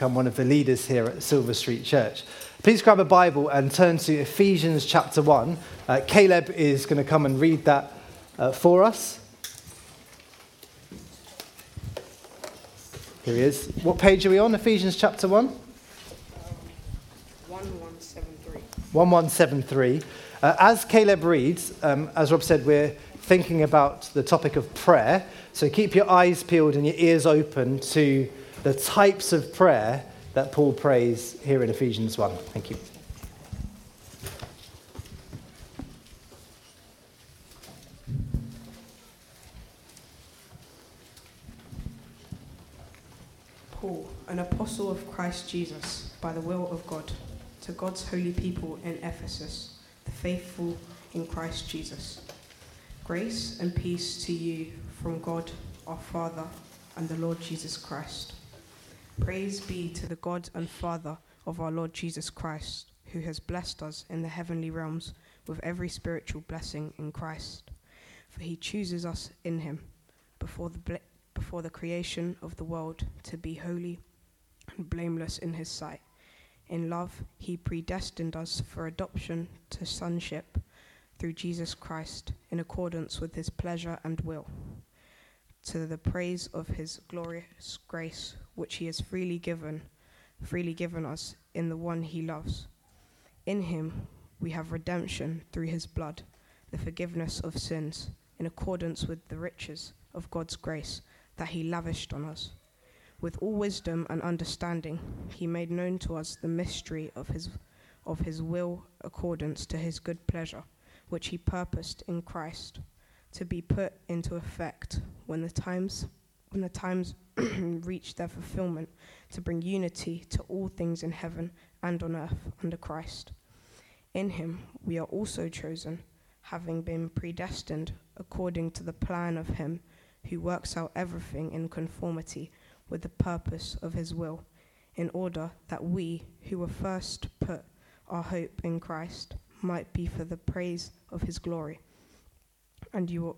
I'm one of the leaders here at Silver Street Church. Please grab a Bible and turn to Ephesians chapter 1. Caleb is going to come and read that for us. Here he is. What page are we on? Ephesians chapter 1? 1173. 1173. As Caleb reads, as Rob said, we're thinking about the topic of prayer. So keep your eyes peeled and your ears open to the types of prayer that Paul prays here in Ephesians 1. Thank you. Paul, an apostle of Christ Jesus, by the will of God, to God's holy people in Ephesus, the faithful in Christ Jesus. Grace and peace to you from God our Father and the Lord Jesus Christ. Praise be to the God and Father of our Lord Jesus Christ, who has blessed us in the heavenly realms with every spiritual blessing in Christ. For he chooses us in him before the creation of the world to be holy and blameless in his sight. In love, he predestined us for adoption to sonship through Jesus Christ, in accordance with his pleasure and will, to the praise of his glorious grace, which he has freely given us in the one he loves. In him we have redemption through his blood, the forgiveness of sins, in accordance with the riches of God's grace that he lavished on us. With all wisdom and understanding, he made known to us the mystery of his will, accordance to his good pleasure, which he purposed in Christ, to be put into effect when the times reach their fulfillment, to bring unity to all things in heaven and on earth under Christ. In him we are also chosen, having been predestined according to the plan of him who works out everything in conformity with the purpose of his will, in order that we who were first put our hope in Christ might be for the praise of his glory. And you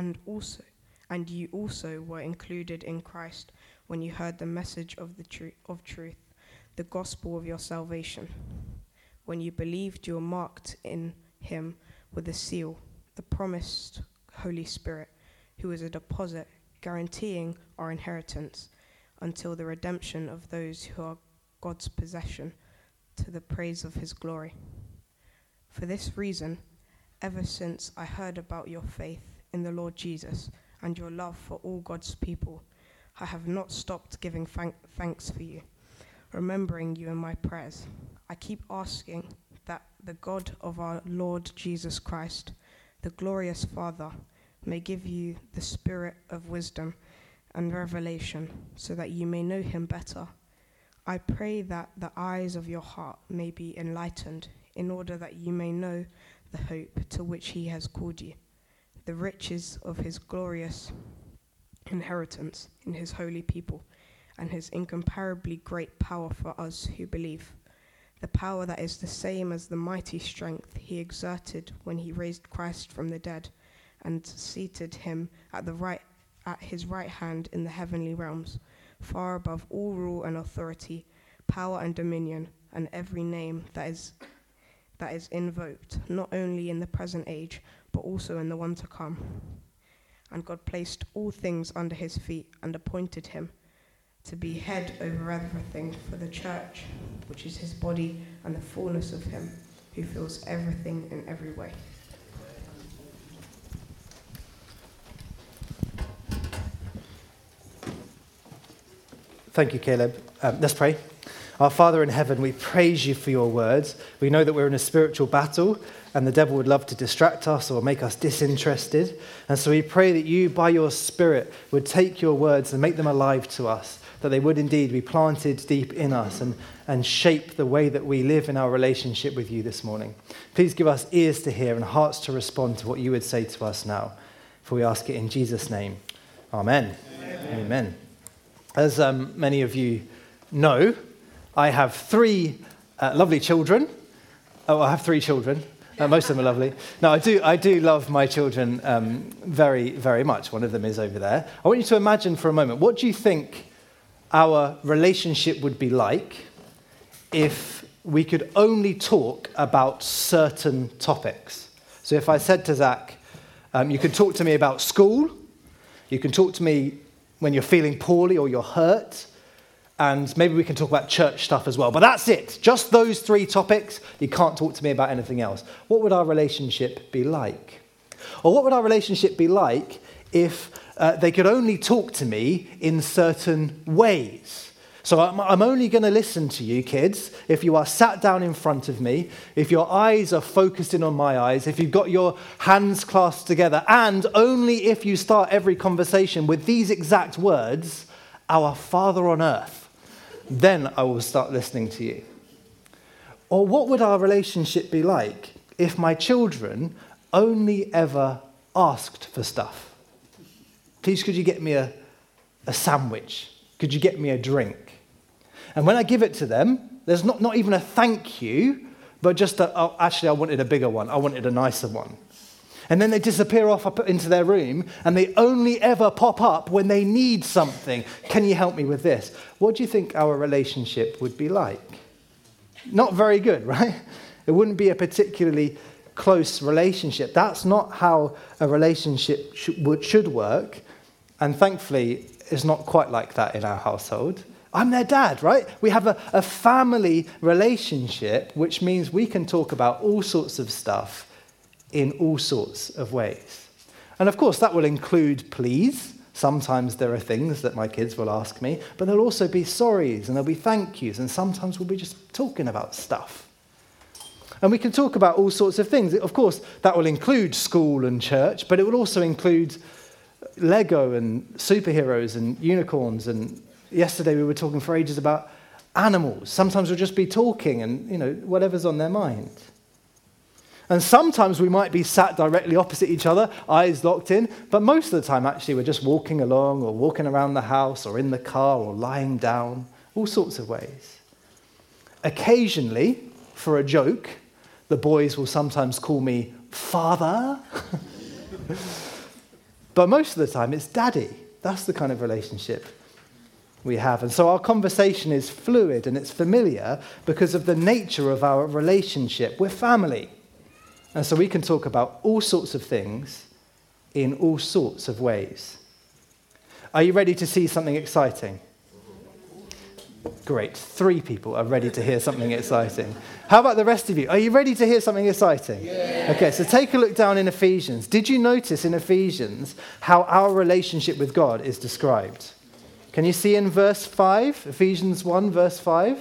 also were included in Christ when you heard the message of the of truth, the gospel of your salvation. When you believed, you were marked in him with a seal, the promised Holy Spirit, who is a deposit guaranteeing our inheritance until the redemption of those who are God's possession, to the praise of his glory. For this reason, ever since I heard about your faith in the Lord Jesus and your love for all God's people, I have not stopped giving thanks for you, remembering you in my prayers. I keep asking that the God of our Lord Jesus Christ, the glorious Father, may give you the spirit of wisdom and revelation, so that you may know him better. I pray that the eyes of your heart may be enlightened, in order that you may know the hope to which he has called you, the riches of his glorious inheritance in his holy people, and his incomparably great power for us who believe, the power that is the same as the mighty strength he exerted when he raised Christ from the dead and seated him at his right hand in the heavenly realms, far above all rule and authority, power and dominion, and every name that is invoked, not only in the present age, but also in the one to come. And God placed all things under his feet and appointed him to be head over everything for the church, which is his body, and the fullness of him who fills everything in every way. Thank you, Caleb. Let's pray. Our Father in heaven, we praise you for your words. We know that we're in a spiritual battle and the devil would love to distract us or make us disinterested. And so we pray that you, by your Spirit, would take your words and make them alive to us, that they would indeed be planted deep in us and shape the way that we live in our relationship with you this morning. Please give us ears to hear and hearts to respond to what you would say to us now. For we ask it in Jesus' name. Amen. Amen. Amen. As many of you know, I have three lovely children. Oh, I have three children. Most of them are lovely. No, I do love my children very, very much. One of them is over there. I want you to imagine for a moment, what do you think our relationship would be like if we could only talk about certain topics. So if I said to Zach, you can talk to me about school, you can talk to me when you're feeling poorly or you're hurt, and maybe we can talk about church stuff as well. But that's it. Just those 3 topics. You can't talk to me about anything else. What would our relationship be like? Or what would our relationship be like if they could only talk to me in certain ways? So I'm only going to listen to you, kids, if you are sat down in front of me, if your eyes are focused in on my eyes, if you've got your hands clasped together, and only if you start every conversation with these exact words, "Our Father on earth," then I will start listening to you. Or what would our relationship be like if my children only ever asked for stuff? Please, could you get me a sandwich? Could you get me a drink? And when I give it to them, there's not even a thank you, but just actually I wanted a bigger one. I wanted a nicer one. And then they disappear off into their room, and they only ever pop up when they need something. Can you help me with this? What do you think our relationship would be like? Not very good, right? It wouldn't be a particularly close relationship. That's not how a relationship should work. And thankfully, it's not quite like that in our household. I'm their dad, right? We have a family relationship, which means we can talk about all sorts of stuff in all sorts of ways. And of course, that will include please. Sometimes there are things that my kids will ask me, but there'll also be sorries and there'll be thank yous, and sometimes we'll be just talking about stuff. And we can talk about all sorts of things. Of course, that will include school and church, but it will also include Lego and superheroes and unicorns. And yesterday we were talking for ages about animals. Sometimes we'll just be talking and, whatever's on their mind. And sometimes we might be sat directly opposite each other, eyes locked in, but most of the time, actually, we're just walking along or walking around the house or in the car or lying down, all sorts of ways. Occasionally, for a joke, the boys will sometimes call me Father. But most of the time, it's Daddy. That's the kind of relationship we have. And so our conversation is fluid and it's familiar because of the nature of our relationship. We're family. And so we can talk about all sorts of things in all sorts of ways. Are you ready to see something exciting? Great. 3 people are ready to hear something exciting. How about the rest of you? Are you ready to hear something exciting? Yeah. Okay, so take a look down in Ephesians. Did you notice in Ephesians how our relationship with God is described? Can you see in verse 5? Ephesians 1, verse 5.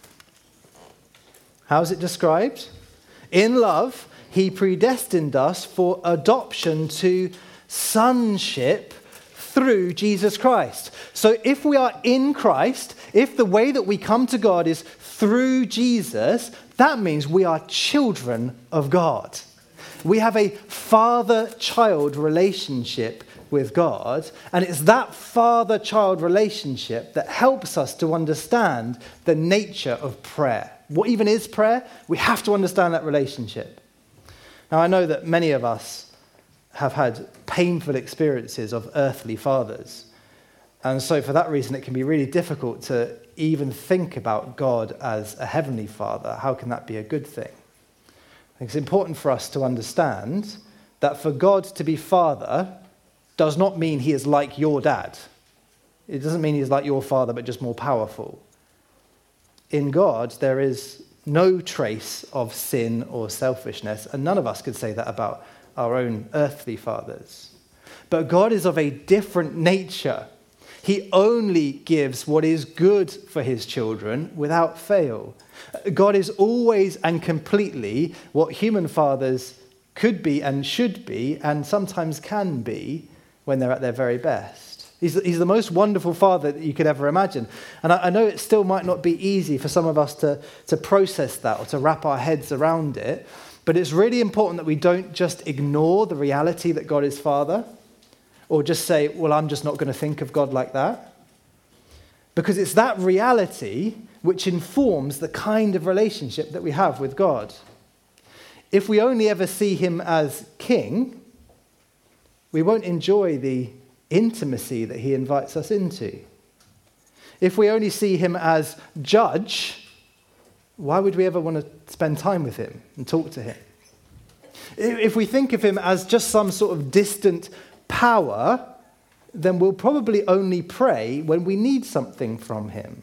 How is it described? In love, he predestined us for adoption to sonship through Jesus Christ. So if we are in Christ, if the way that we come to God is through Jesus, that means we are children of God. We have a father-child relationship with God, and it's that father-child relationship that helps us to understand the nature of prayer. What even is prayer? We have to understand that relationship. Now, I know that many of us have had painful experiences of earthly fathers. And so for that reason, it can be really difficult to even think about God as a heavenly father. How can that be a good thing? I think it's important for us to understand that for God to be father does not mean he is like your dad. It doesn't mean he's like your father, but just more powerful. In God, there is no trace of sin or selfishness, and none of us could say that about our own earthly fathers. But God is of a different nature. He only gives what is good for his children without fail. God is always and completely what human fathers could be and should be, and sometimes can be when they're at their very best. He's the most wonderful father that you could ever imagine. And I know it still might not be easy for some of us to process that or to wrap our heads around it, but it's really important that we don't just ignore the reality that God is Father, or just say, well, I'm just not going to think of God like that. Because it's that reality which informs the kind of relationship that we have with God. If we only ever see him as king, we won't enjoy the intimacy that he invites us into. if we only see him as judge, why would we ever want to spend time with him and talk to him? If we think of him as just some sort of distant power, then we'll probably only pray when we need something from him.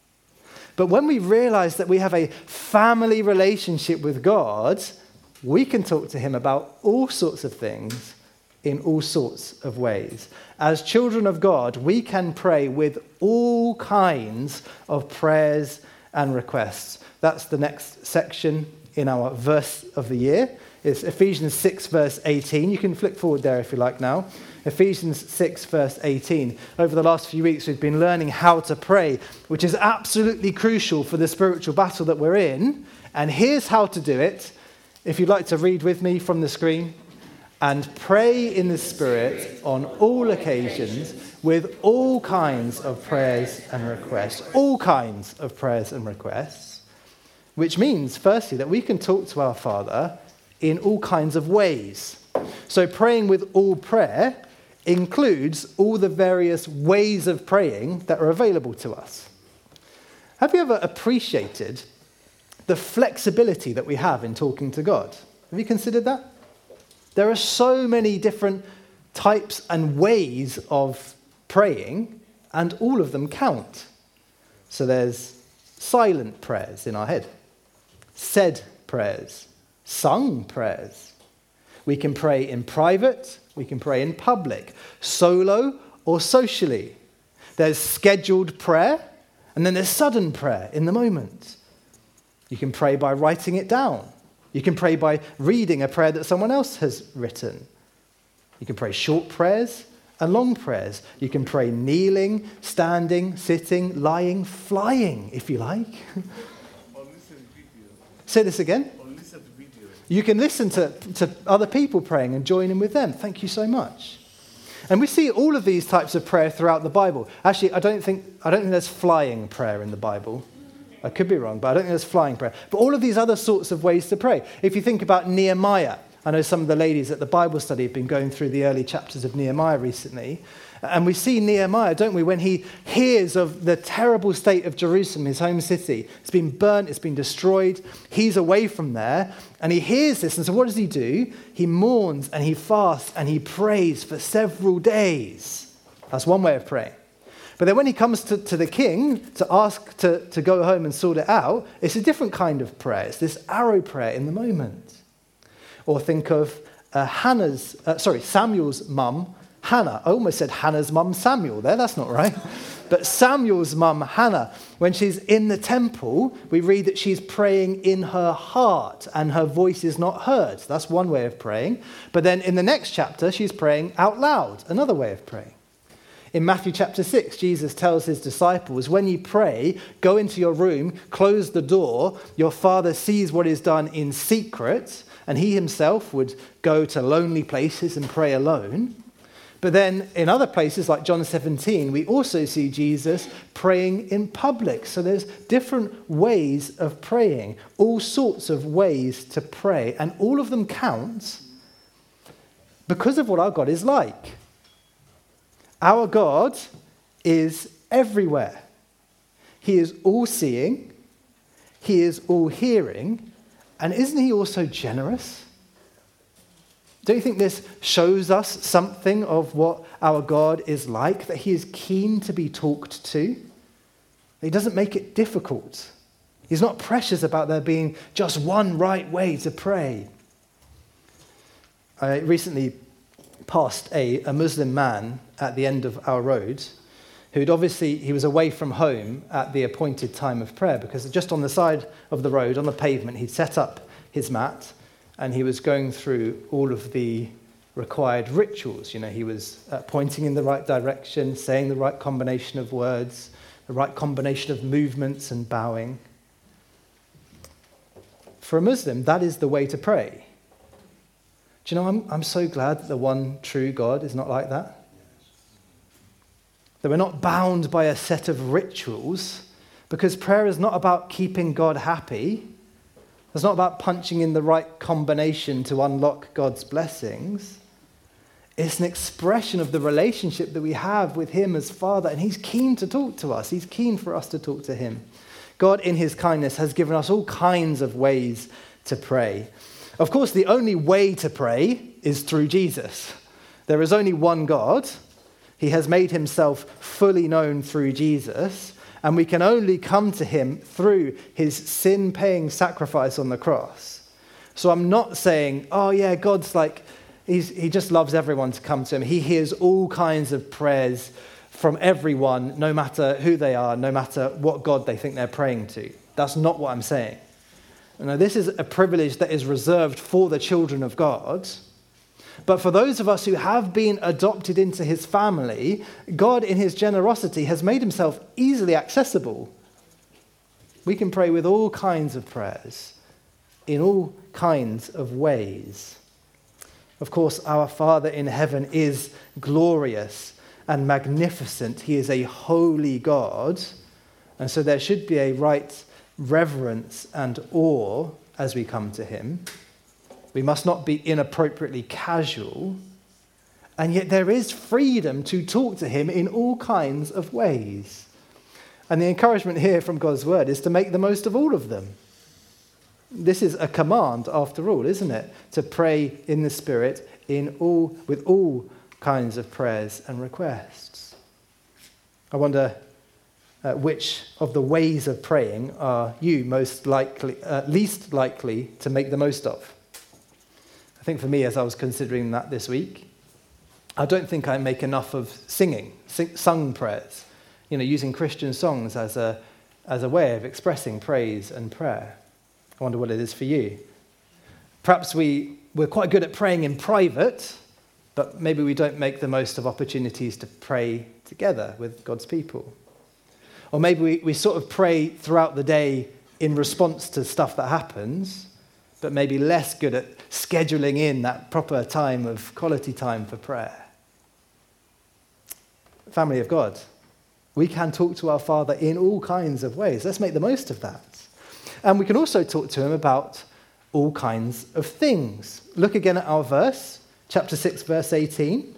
But when we realize that we have a family relationship with God, we can talk to him about all sorts of things in all sorts of ways. As children of God, we can pray with all kinds of prayers and requests. That's the next section in our verse of the year. It's Ephesians 6, verse 18. You can flick forward there if you like now. Ephesians 6, verse 18. Over the last few weeks, we've been learning how to pray, which is absolutely crucial for the spiritual battle that we're in. And here's how to do it. If you'd like to read with me from the screen. And pray in the Spirit on all occasions with all kinds of prayers and requests. All kinds of prayers and requests. Which means, firstly, that we can talk to our Father in all kinds of ways. So praying with all prayer includes all the various ways of praying that are available to us. Have you ever appreciated the flexibility that we have in talking to God? Have you considered that? There are so many different types and ways of praying, and all of them count. So there's silent prayers in our head, said prayers, sung prayers. We can pray in private, we can pray in public, solo or socially. There's scheduled prayer, and then there's sudden prayer in the moment. You can pray by writing it down. You can pray by reading a prayer that someone else has written. You can pray short prayers and long prayers. You can pray kneeling, standing, sitting, lying, flying, if you like. Or listen to video. Say this again. Or listen to video. You can listen to other people praying and join in with them. Thank you so much. And we see all of these types of prayer throughout the Bible. Actually, I don't think there's flying prayer in the Bible. I could be wrong, but I don't think there's flying prayer. But all of these other sorts of ways to pray. If you think about Nehemiah, I know some of the ladies at the Bible study have been going through the early chapters of Nehemiah recently. And we see Nehemiah, don't we, when he hears of the terrible state of Jerusalem, his home city. It's been burnt, it's been destroyed. He's away from there. And he hears this. And so what does he do? He mourns and he fasts and he prays for several days. That's one way of praying. But then when he comes to the king to ask to go home and sort it out, it's a different kind of prayer. It's this arrow prayer in the moment. Or think of Samuel's mum, Hannah. I almost said Hannah's mum, Samuel there. That's not right. But Samuel's mum, Hannah, when she's in the temple, we read that she's praying in her heart and her voice is not heard. That's one way of praying. But then in the next chapter, she's praying out loud, another way of praying. In Matthew chapter 6, Jesus tells his disciples, when you pray, go into your room, close the door, your Father sees what is done in secret, and he himself would go to lonely places and pray alone. But then in other places, like John 17, we also see Jesus praying in public. So there's different ways of praying, all sorts of ways to pray, and all of them count because of what our God is like. Our God is everywhere. He is all-seeing. He is all-hearing. And isn't he also generous? Don't you think this shows us something of what our God is like? That he is keen to be talked to? He doesn't make it difficult. He's not precious about there being just one right way to pray. I recently passed a Muslim man at the end of our road he was away from home at the appointed time of prayer because just on the side of the road, on the pavement, he'd set up his mat and he was going through all of the required rituals. You know, he was pointing in the right direction, saying the right combination of words, the right combination of movements and bowing. For a Muslim, that is the way to pray. Do you know, I'm so glad that the one true God is not like that. That we're not bound by a set of rituals, because prayer is not about keeping God happy. It's not about punching in the right combination to unlock God's blessings. It's an expression of the relationship that we have with him as Father, and he's keen to talk to us. He's keen for us to talk to him. God, in his kindness, has given us all kinds of ways to pray. Of course, the only way to pray is through Jesus. There is only one God. He has made himself fully known through Jesus, and we can only come to him through his sin-paying sacrifice on the cross. So I'm not saying, oh yeah, God's like, he just loves everyone to come to him. He hears all kinds of prayers from everyone, no matter who they are, no matter what God they think they're praying to. That's not what I'm saying. Now, this is a privilege that is reserved for the children of God. But for those of us who have been adopted into his family, God, in his generosity, has made himself easily accessible. We can pray with all kinds of prayers, in all kinds of ways. Of course, our Father in heaven is glorious and magnificent. He is a holy God. And so there should be a right reverence and awe as we come to him. We must not be inappropriately casual. And yet there is freedom to talk to him in all kinds of ways. And the encouragement here from God's word is to make the most of all of them. This is a command, after all, isn't it? To pray in the Spirit with all kinds of prayers and requests. I wonder which of the ways of praying are you least likely to make the most of? I think for me, as I was considering that this week, I don't think I make enough of sung prayers. Using Christian songs as a way of expressing praise and prayer. I wonder what it is for you. Perhaps we're quite good at praying in private, but maybe we don't make the most of opportunities to pray together with God's people. Or maybe we sort of pray throughout the day in response to stuff that happens, but maybe less good at scheduling in that proper time of quality time for prayer. Family of God, we can talk to our Father in all kinds of ways. Let's make the most of that. And we can also talk to him about all kinds of things. Look again at our verse, chapter 6, verse 18.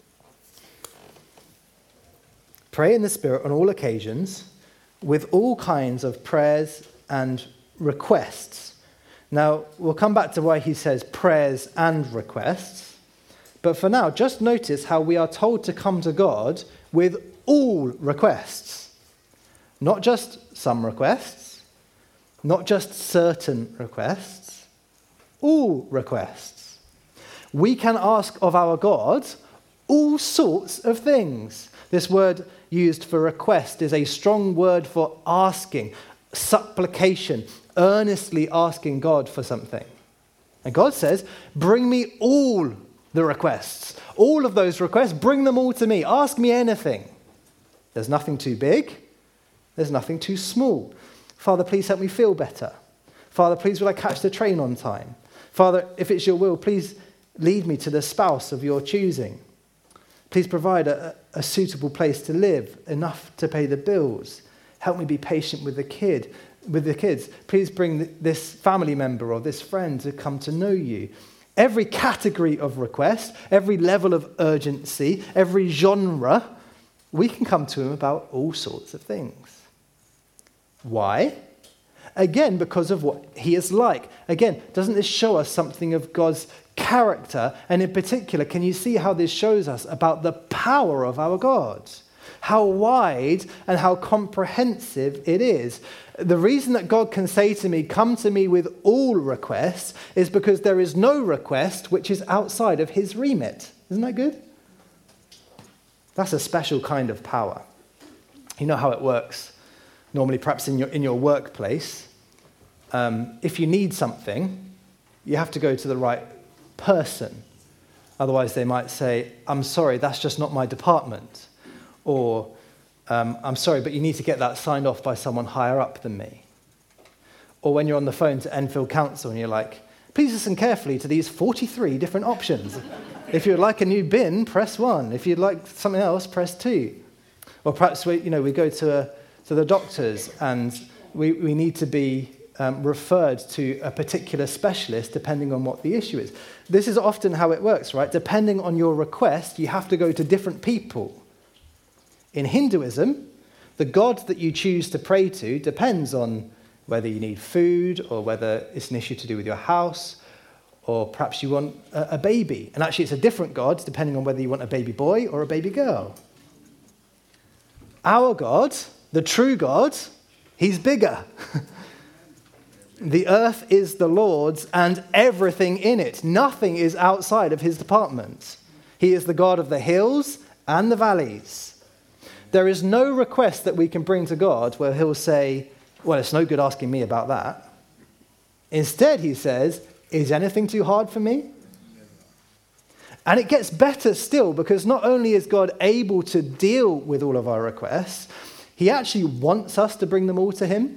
Pray in the Spirit on all occasions with all kinds of prayers and requests. Now, we'll come back to why he says prayers and requests. But for now, just notice how we are told to come to God with all requests. Not just some requests. Not just certain requests, all requests. We can ask of our God all sorts of things. This word used for request is a strong word for asking, supplication, earnestly asking God for something. And God says, bring me all the requests. All of those requests, bring them all to me. Ask me anything. There's nothing too big. There's nothing too small. Father, please help me feel better. Father, please will I catch the train on time? Father, if it's your will, please lead me to the spouse of your choosing. Please provide a suitable place to live, enough to pay the bills. Help me be patient with the kids. Please bring this family member or this friend to come to know you. Every category of request, every level of urgency, every genre, we can come to him about all sorts of things. Why? Again, because of what he is like. Again, doesn't this show us something of God's character? And in particular, can you see how this shows us about the power of our God? How wide and how comprehensive it is. The reason that God can say to me, come to me with all requests, is because there is no request which is outside of his remit. Isn't that good? That's a special kind of power. You know how it works. Normally, perhaps in your workplace, if you need something, you have to go to the right person. Otherwise, they might say, I'm sorry, that's just not my department. Or, I'm sorry, but you need to get that signed off by someone higher up than me. Or when you're on the phone to Enfield Council and you're like, please listen carefully to these 43 different options. If you'd like a new bin, press 1. If you'd like something else, press 2. Or perhaps we go to the doctors and we need to be referred to a particular specialist depending on what the issue is. This is often how it works, right? Depending on your request, you have to go to different people. In Hinduism, the god that you choose to pray to depends on whether you need food or whether it's an issue to do with your house, or perhaps you want a baby. And actually, it's a different god depending on whether you want a baby boy or a baby girl. Our God, the true God, he's bigger. The earth is the Lord's and everything in it. Nothing is outside of his department. He is the God of the hills and the valleys. There is no request that we can bring to God where he'll say, well, it's no good asking me about that. Instead, he says, is anything too hard for me? And it gets better still, because not only is God able to deal with all of our requests, he actually wants us to bring them all to him.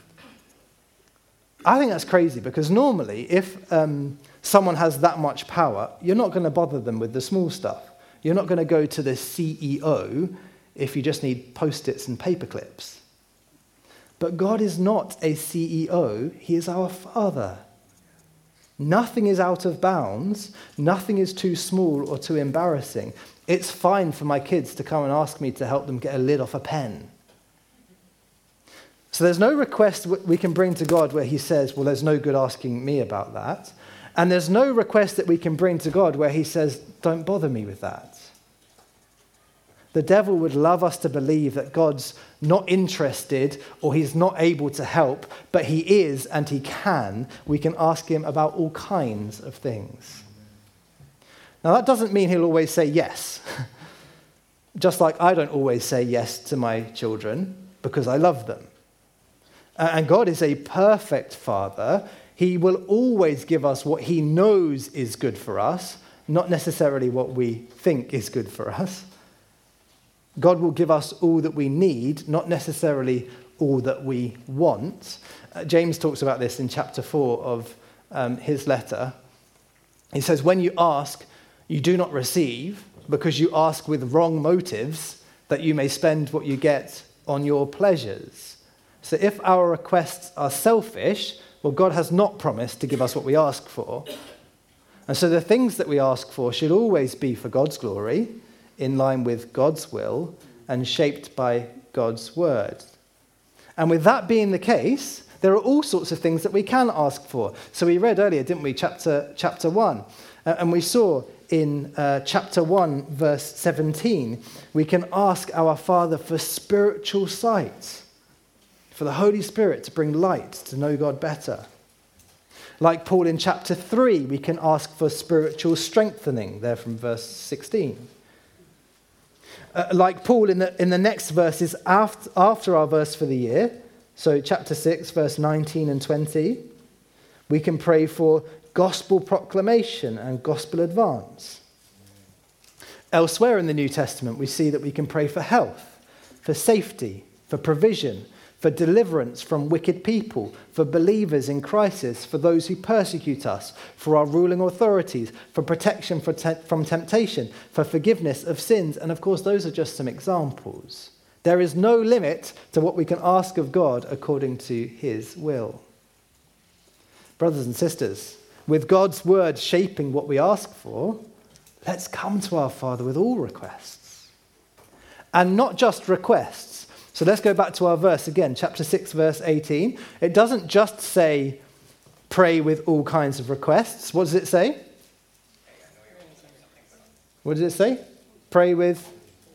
I think that's crazy, because normally if someone has that much power, you're not going to bother them with the small stuff. You're not going to go to the CEO if you just need Post-its and paper clips. But God is not a CEO, he is our Father. Nothing is out of bounds, nothing is too small or too embarrassing. It's fine for my kids to come and ask me to help them get a lid off a pen. So there's no request we can bring to God where he says, well, there's no good asking me about that. And there's no request that we can bring to God where he says, don't bother me with that. The devil would love us to believe that God's not interested or he's not able to help, but he is and he can. We can ask him about all kinds of things. Now, that doesn't mean he'll always say yes. Just like I don't always say yes to my children because I love them. And God is a perfect Father. He will always give us what he knows is good for us, not necessarily what we think is good for us. God will give us all that we need, not necessarily all that we want. James talks about this in chapter 4 of his letter. He says, when you ask, you do not receive, because you ask with wrong motives, that you may spend what you get on your pleasures. So if our requests are selfish, well, God has not promised to give us what we ask for. And so the things that we ask for should always be for God's glory, in line with God's will, and shaped by God's word. And with that being the case, there are all sorts of things that we can ask for. So we read earlier, didn't we, chapter 1. And we saw in chapter 1, verse 17, we can ask our Father for spiritual sight, for the Holy Spirit to bring light to know God better. Like Paul in chapter 3, we can ask for spiritual strengthening, there from verse 16. Like Paul in the next verses after our verse for the year, so chapter 6, verse 19 and 20, we can pray for gospel proclamation and gospel advance. Elsewhere in the New Testament, we see that we can pray for health, for safety, for provision, for deliverance from wicked people, for believers in crisis, for those who persecute us, for our ruling authorities, for protection from temptation, for forgiveness of sins. And of course, those are just some examples. There is no limit to what we can ask of God according to his will. Brothers and sisters, with God's word shaping what we ask for, let's come to our Father with all requests. And not just requests. So let's go back to our verse again, chapter 6, verse 18. It doesn't just say, pray with all kinds of requests. What does it say? What does it say? Pray with...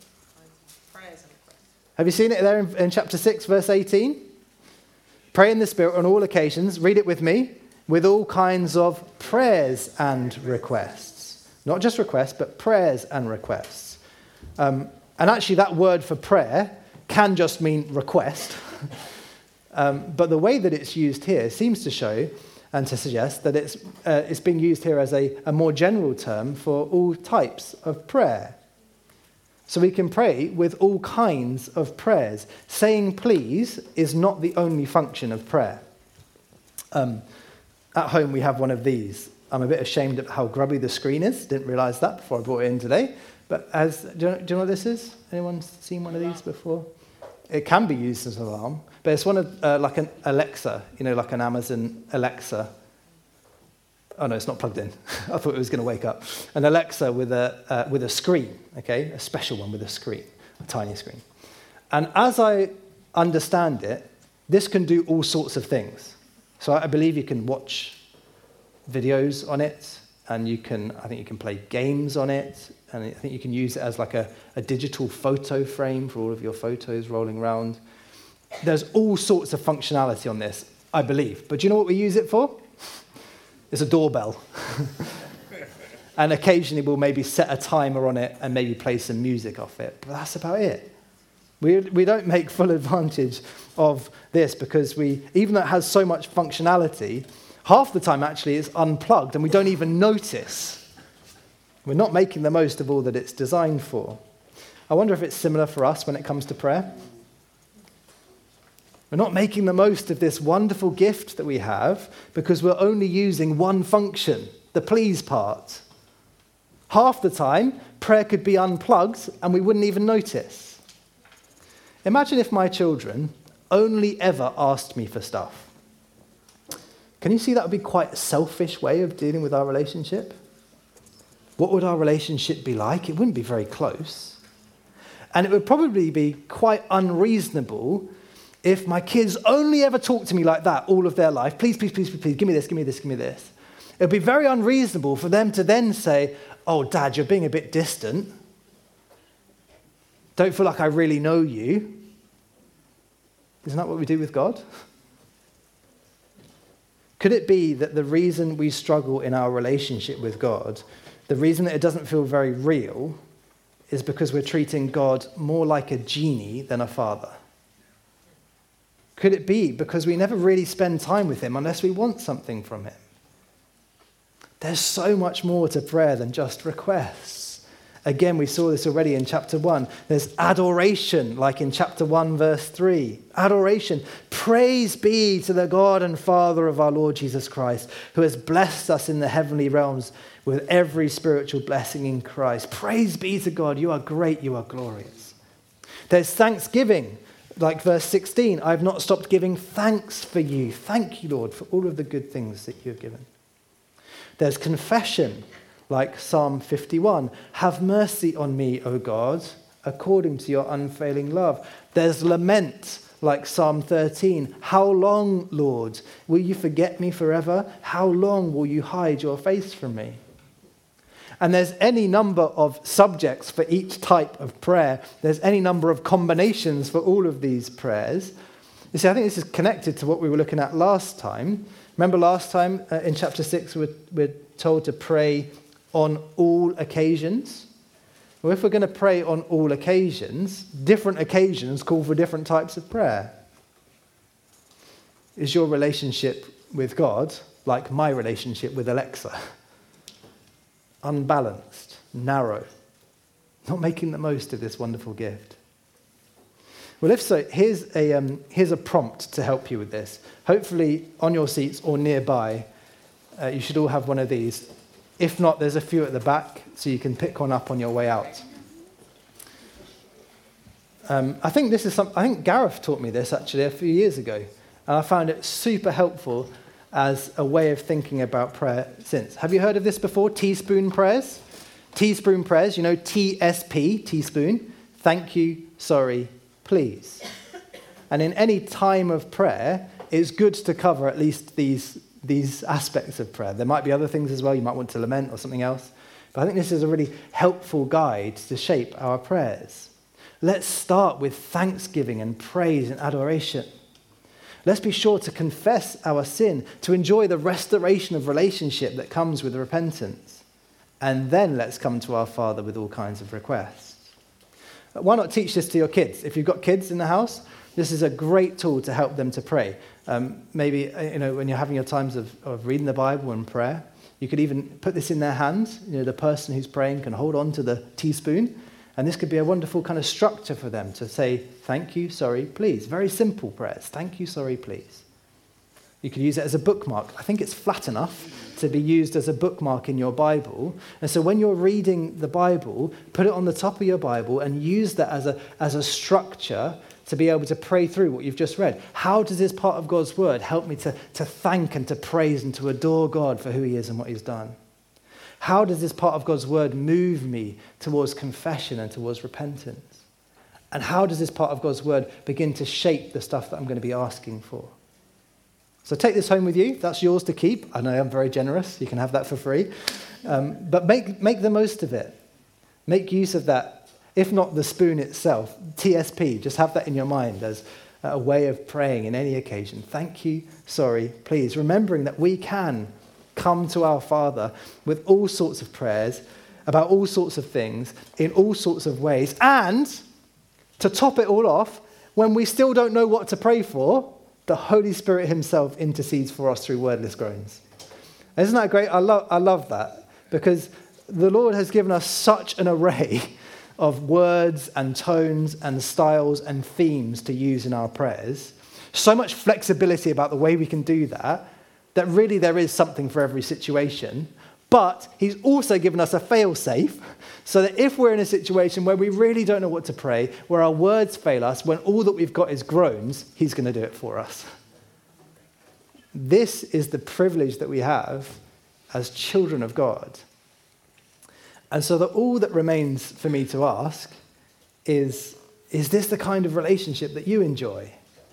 Have you seen it there in chapter 6, verse 18? Pray in the Spirit on all occasions. Read it with me. With all kinds of prayers and requests. Not just requests, but prayers and requests. And actually that word for prayer can just mean request. But the way that it's used here seems to show and to suggest that it's being used here as a more general term for all types of prayer. So we can pray with all kinds of prayers. Saying please is not the only function of prayer. At home we have one of these. I'm a bit ashamed of how grubby the screen is. Didn't realise that before I brought it in today. But do you know what this is? Anyone seen one of these before? It can be used as an alarm, but it's one of like an Alexa, like an Amazon Alexa. Oh no, it's not plugged in. I thought it was going to wake up. An Alexa with a screen, okay, a special one with a screen, a tiny screen. And as I understand it, this can do all sorts of things. So I believe you can watch videos on it, and I think you can play games on it, and I think you can use it as like a digital photo frame for all of your photos rolling around. There's all sorts of functionality on this, I believe. But do you know what we use it for? It's a doorbell. And occasionally we'll maybe set a timer on it and maybe play some music off it. But that's about it. We don't make full advantage of this because even though it has so much functionality, half the time actually it's unplugged and we don't even notice. We're not making the most of all that it's designed for. I wonder if it's similar for us when it comes to prayer. We're not making the most of this wonderful gift that we have because we're only using one function, the please part. Half the time, prayer could be unplugged and we wouldn't even notice. Imagine if my children only ever asked me for stuff. Can you see that would be quite a selfish way of dealing with our relationship? What would our relationship be like? It wouldn't be very close. And it would probably be quite unreasonable if my kids only ever talked to me like that all of their life. Please, please, please, please, give me this, give me this, give me this. It would be very unreasonable for them to then say, oh, Dad, you're being a bit distant. Don't feel like I really know you. Isn't that what we do with God? Could it be that the reason we struggle in our relationship with God, the reason that it doesn't feel very real, is because we're treating God more like a genie than a father? Could it be because we never really spend time with him unless we want something from him? There's so much more to prayer than just requests. Again, we saw this already in chapter 1. There's adoration, like in chapter 1, verse 3. Adoration. Praise be to the God and Father of our Lord Jesus Christ, who has blessed us in the heavenly realms with every spiritual blessing in Christ. Praise be to God. You are great. You are glorious. There's thanksgiving, like verse 16. I have not stopped giving thanks for you. Thank you, Lord, for all of the good things that you have given. There's confession, like Psalm 51. Have mercy on me, O God, according to your unfailing love. There's lament, like Psalm 13. How long, Lord, will you forget me forever? How long will you hide your face from me? And there's any number of subjects for each type of prayer. There's any number of combinations for all of these prayers. You see, I think this is connected to what we were looking at last time. Remember last time in chapter 6, we're told to pray on all occasions. Well, if we're going to pray on all occasions, different occasions call for different types of prayer. Is your relationship with God like my relationship with Alexa? Unbalanced, narrow, not making the most of this wonderful gift. Well, if so, here's a prompt to help you with this. Hopefully, on your seats or nearby, you should all have one of these. If not, there's a few at the back, so you can pick one up on your way out. I think Gareth taught me this actually a few years ago, and I found it super helpful as a way of thinking about prayer since. Have you heard of this before? Teaspoon prayers? Teaspoon prayers, TSP, teaspoon. Thank you, sorry, please. And in any time of prayer, it's good to cover at least these aspects of prayer. There might be other things as well. You might want to lament or something else. But I think this is a really helpful guide to shape our prayers. Let's start with thanksgiving and praise and adoration. Let's be sure to confess our sin, to enjoy the restoration of relationship that comes with repentance. And then let's come to our Father with all kinds of requests. Why not teach this to your kids? If you've got kids in the house, this is a great tool to help them to pray. Maybe, when you're having your times of reading the Bible and prayer, you could even put this in their hands. The person who's praying can hold on to the teaspoon. And this could be a wonderful kind of structure for them to say, thank you, sorry, please. Very simple prayers. Thank you, sorry, please. You could use it as a bookmark. I think it's flat enough to be used as a bookmark in your Bible. And so when you're reading the Bible, put it on the top of your Bible and use that as a structure to be able to pray through what you've just read? How does this part of God's word help me to thank and to praise and to adore God for who he is and what he's done? How does this part of God's word move me towards confession and towards repentance? And how does this part of God's word begin to shape the stuff that I'm going to be asking for? So take this home with you. That's yours to keep. I know I'm very generous. You can have that for free. But make the most of it. Make use of that. If not the spoon itself, TSP, just have that in your mind as a way of praying in any occasion. Thank you, sorry, please. Remembering that we can come to our Father with all sorts of prayers about all sorts of things in all sorts of ways. And to top it all off, when we still don't know what to pray for, the Holy Spirit himself intercedes for us through wordless groans. Isn't that great? I love that, because the Lord has given us such an array of words and tones and styles and themes to use in our prayers. So much flexibility about the way we can do that, that really there is something for every situation. But he's also given us a fail-safe, so that if we're in a situation where we really don't know what to pray, where our words fail us, when all that we've got is groans, he's going to do it for us. This is the privilege that we have as children of God. And so that all that remains for me to ask is this the kind of relationship that you enjoy?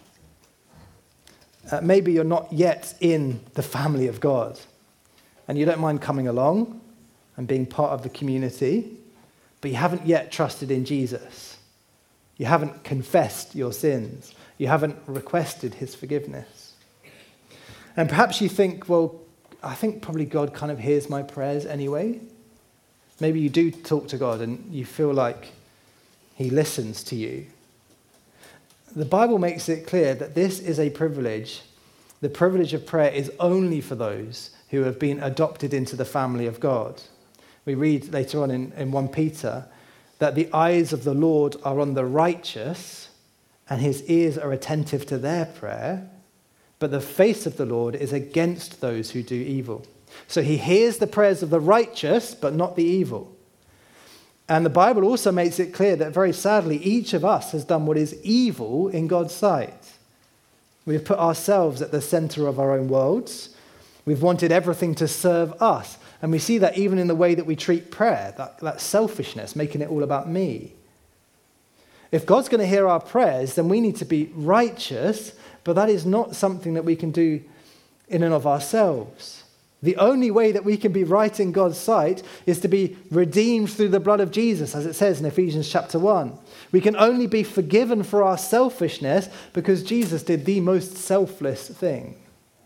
Maybe you're not yet in the family of God, and you don't mind coming along and being part of the community, but you haven't yet trusted in Jesus. You haven't confessed your sins. You haven't requested his forgiveness. And perhaps you think, well, I think probably God kind of hears my prayers anyway. Maybe you do talk to God and you feel like he listens to you. The Bible makes it clear that this is a privilege. The privilege of prayer is only for those who have been adopted into the family of God. We read later on in 1 Peter that the eyes of the Lord are on the righteous and his ears are attentive to their prayer, but the face of the Lord is against those who do evil. So he hears the prayers of the righteous, but not the evil. And the Bible also makes it clear that very sadly, each of us has done what is evil in God's sight. We've put ourselves at the center of our own worlds. We've wanted everything to serve us. And we see that even in the way that we treat prayer, that selfishness, making it all about me. If God's going to hear our prayers, then we need to be righteous, but that is not something that we can do in and of ourselves. The only way that we can be right in God's sight is to be redeemed through the blood of Jesus, as it says in Ephesians chapter 1. We can only be forgiven for our selfishness because Jesus did the most selfless thing.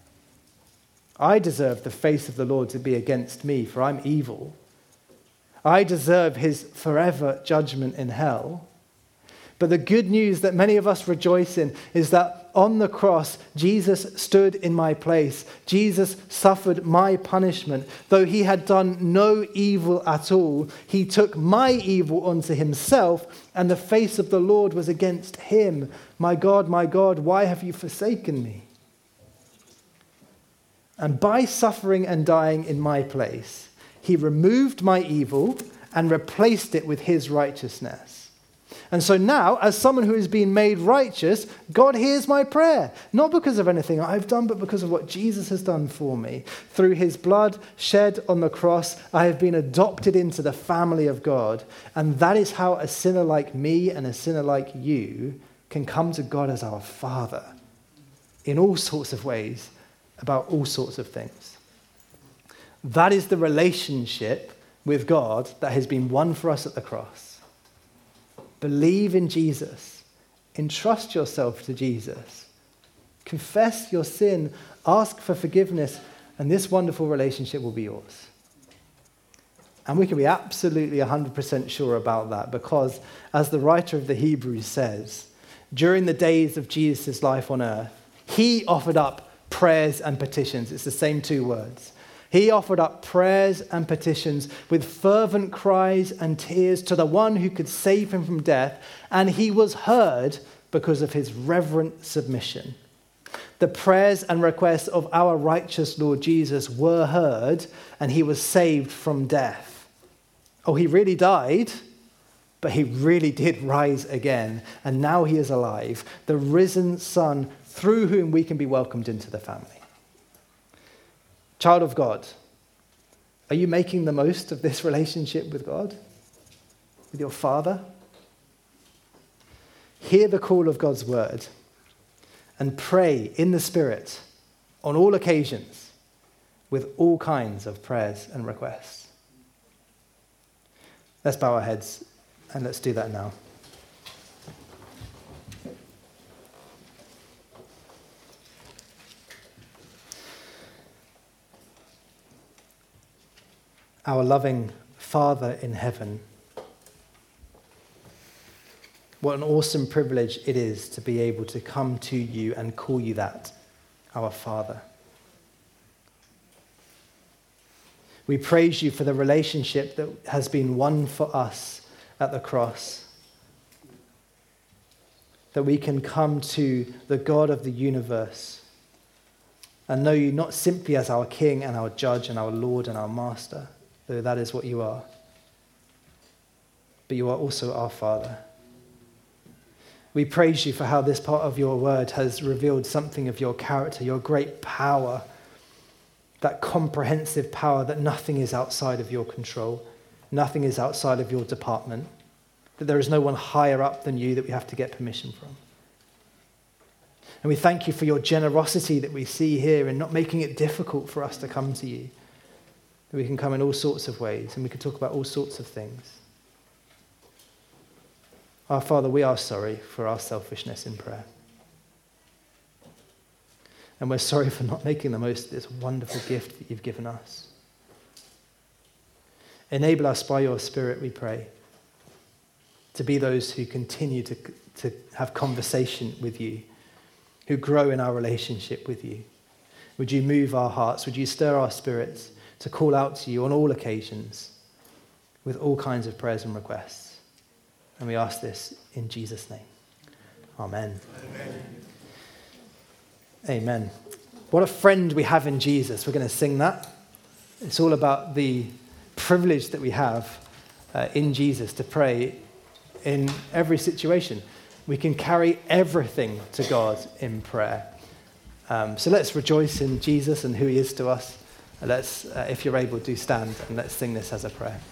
I deserve the face of the Lord to be against me, for I'm evil. I deserve his forever judgment in hell. But the good news that many of us rejoice in is that on the cross, Jesus stood in my place. Jesus suffered my punishment. Though he had done no evil at all, he took my evil onto himself, and the face of the Lord was against him. My God, why have you forsaken me? And by suffering and dying in my place, he removed my evil and replaced it with his righteousness. And so now, as someone who has been made righteous, God hears my prayer. Not because of anything I've done, but because of what Jesus has done for me. Through his blood shed on the cross, I have been adopted into the family of God. And that is how a sinner like me and a sinner like you can come to God as our Father in all sorts of ways, about all sorts of things. That is the relationship with God that has been won for us at the cross. Believe in Jesus. Entrust yourself to Jesus. Confess your sin. Ask for forgiveness. And this wonderful relationship will be yours. And we can be absolutely 100% sure about that because, as the writer of the Hebrews says, during the days of Jesus' life on earth, he offered up prayers and petitions. It's the same two words. He offered up prayers and petitions with fervent cries and tears to the one who could save him from death, and he was heard because of his reverent submission. The prayers and requests of our righteous Lord Jesus were heard, and he was saved from death. Oh, he really died, but he really did rise again, and now he is alive, the risen Son through whom we can be welcomed into the family. Child of God, are you making the most of this relationship with God, with your Father? Hear the call of God's word and pray in the Spirit on all occasions with all kinds of prayers and requests. Let's bow our heads and let's do that now. Our loving Father in heaven, what an awesome privilege it is to be able to come to you and call you that, our Father. We praise you for the relationship that has been won for us at the cross, that we can come to the God of the universe and know you not simply as our King and our Judge and our Lord and our Master, though that is what you are, but you are also our Father. We praise you for how this part of your word has revealed something of your character, your great power, that comprehensive power that nothing is outside of your control, nothing is outside of your department, that there is no one higher up than you that we have to get permission from. And we thank you for your generosity that we see here in not making it difficult for us to come to you, that we can come in all sorts of ways and we can talk about all sorts of things. Our Father, we are sorry for our selfishness in prayer. And we're sorry for not making the most of this wonderful gift that you've given us. Enable us by your Spirit, we pray, to be those who continue to have conversation with you, who grow in our relationship with you. Would you move our hearts? Would you stir our spirits to call out to you on all occasions with all kinds of prayers and requests? And we ask this in Jesus' name. Amen. Amen. Amen. What a friend we have in Jesus. We're going to sing that. It's all about the privilege that we have in Jesus to pray in every situation. We can carry everything to God in prayer. So let's rejoice in Jesus and who he is to us. Let's, if you're able, do stand and let's sing this as a prayer.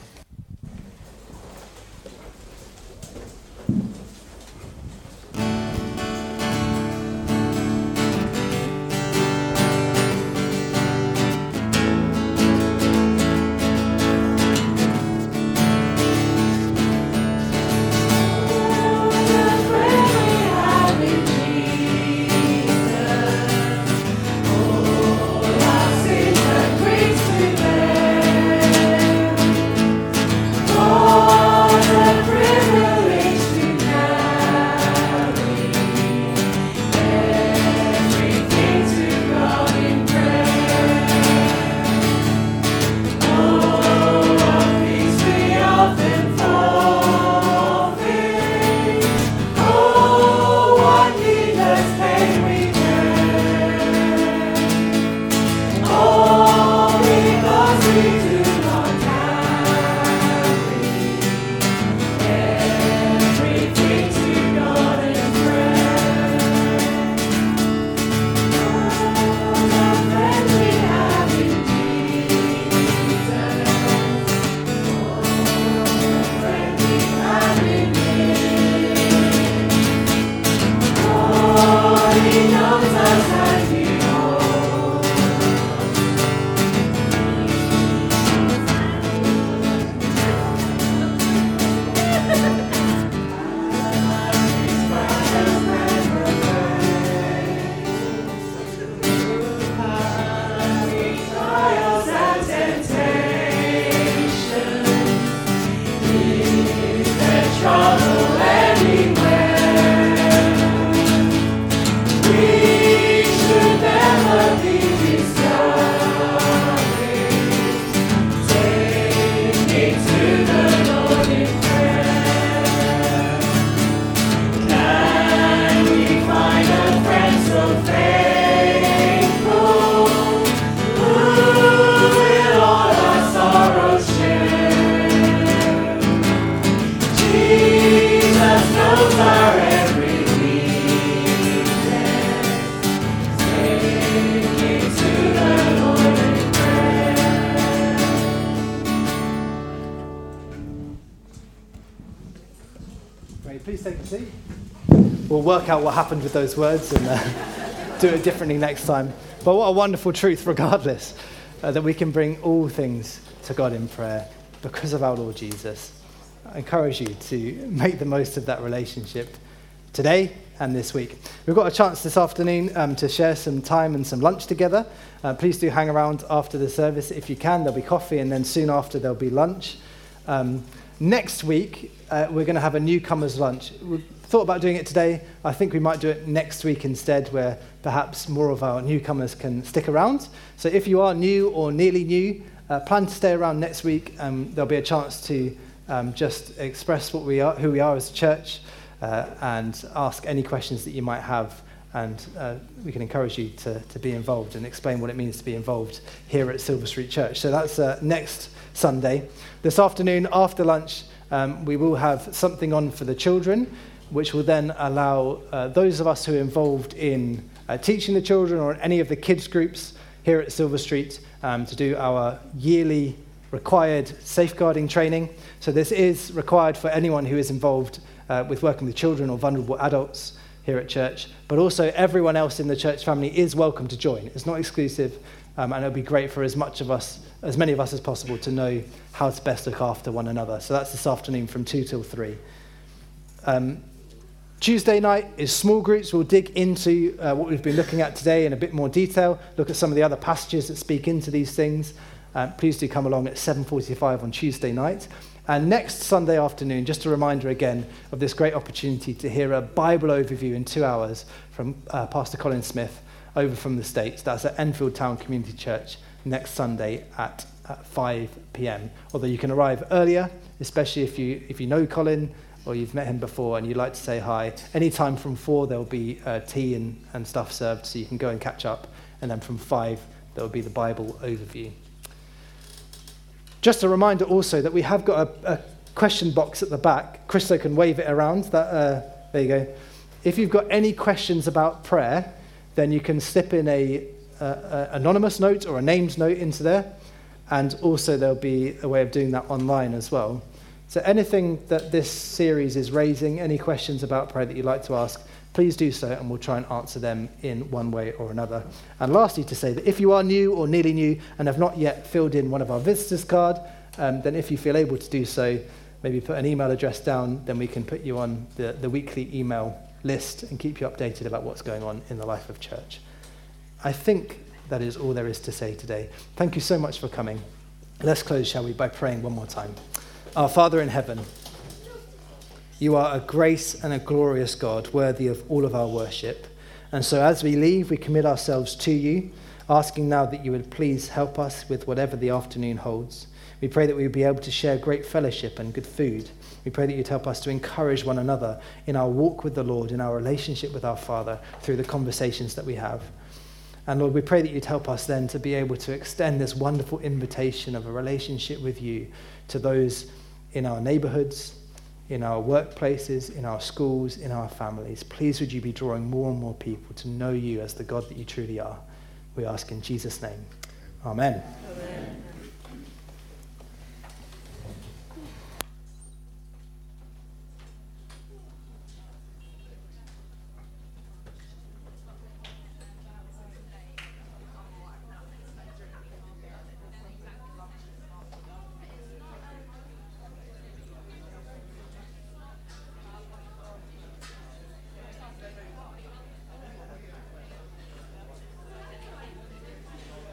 See? We'll work out what happened with those words and do it differently next time. But what a wonderful truth, regardless, that we can bring all things to God in prayer because of our Lord Jesus. I encourage you to make the most of that relationship today and this week. We've got a chance this afternoon to share some time and some lunch together. Please do hang around after the service if you can. There'll be coffee, and then soon after there'll be lunch. Next week, we're going to have a newcomers' lunch. We thought about doing it today. I think we might do it next week instead, where perhaps more of our newcomers can stick around. So if you are new or nearly new, plan to stay around next week. There'll be a chance to just express who we are as a church, and ask any questions that you might have. And we can encourage you to be involved and explain what it means to be involved here at Silver Street Church. So that's next Sunday. This afternoon, after lunch, we will have something on for the children, which will then allow those of us who are involved in teaching the children or any of the kids groups here at Silver Street to do our yearly required safeguarding training. So this is required for anyone who is involved with working with children or vulnerable adults here at church, but also everyone else in the church family is welcome to join. It's not exclusive, and it'll be great for as many of us as possible to know how to best look after one another. So that's this afternoon from 2 till 3. Tuesday night is small groups. We'll dig into what we've been looking at today in a bit more detail, look at some of the other passages that speak into these things. Please do come along at 7:45 on Tuesday night. And next Sunday afternoon, just a reminder again of this great opportunity to hear a Bible overview in 2 hours from Pastor Colin Smith over from the States. That's at Enfield Town Community Church next Sunday at 5 p.m. Although you can arrive earlier, especially if you know Colin or you've met him before and you'd like to say hi. Anytime from 4, there'll be tea and stuff served, so you can go and catch up. And then from 5, there'll be the Bible overview. Just a reminder also that we have got a question box at the back. Christo can wave it around. There you go. If you've got any questions about prayer, then you can slip in a anonymous note or a named note into there. And also there'll be a way of doing that online as well. So anything that this series is raising, any questions about prayer that you'd like to ask, please do so, and we'll try and answer them in one way or another. And lastly, to say that if you are new or nearly new and have not yet filled in one of our visitors card, then if you feel able to do so, maybe put an email address down, then we can put you on the weekly email list and keep you updated about what's going on in the life of church. I think that is all there is to say today. Thank you so much for coming. Let's close, shall we, by praying one more time. Our Father in heaven, you are a grace and a glorious God, worthy of all of our worship. And so as we leave, we commit ourselves to you, asking now that you would please help us with whatever the afternoon holds. We pray that we would be able to share great fellowship and good food. We pray that you'd help us to encourage one another in our walk with the Lord, in our relationship with our Father, through the conversations that we have. And Lord, we pray that you'd help us then to be able to extend this wonderful invitation of a relationship with you to those in our neighborhoods, in our workplaces, in our schools, in our families. Please would you be drawing more and more people to know you as the God that you truly are. We ask in Jesus' name. Amen. Amen.